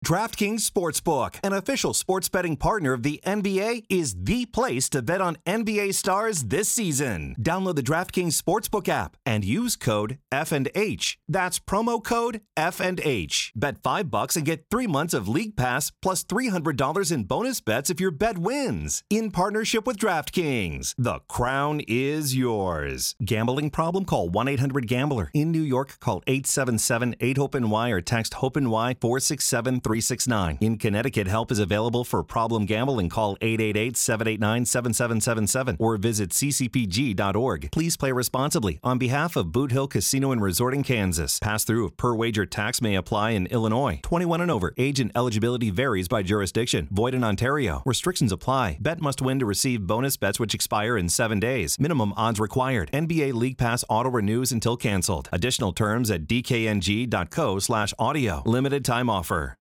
DraftKings Sportsbook, an official sports betting partner of the NBA, is the place to bet on NBA stars this season. Download the DraftKings Sportsbook app and use code F&H. That's promo code F&H. Bet $5 and get 3 months of League Pass plus $300 in bonus bets if your bet wins. In partnership with DraftKings, the crown is yours. Gambling problem? Call 1-800-GAMBLER. In New York, call 877-8-HOPE-NY or text HOPE-NY 467-369. In Connecticut, help is available for problem gambling. Call 888-789-7777 or visit ccpg.org. Please play responsibly. On behalf of Boot Hill Casino and Resort in Kansas, pass-through of per-wager tax may apply in Illinois. 21 and over. Age and eligibility varies by jurisdiction. Void in Ontario. Restrictions apply. Bet must win to receive bonus bets which expire in 7 days. Minimum odds required. NBA League Pass auto renews until canceled. Additional terms at dkng.co/audio. Limited time offer.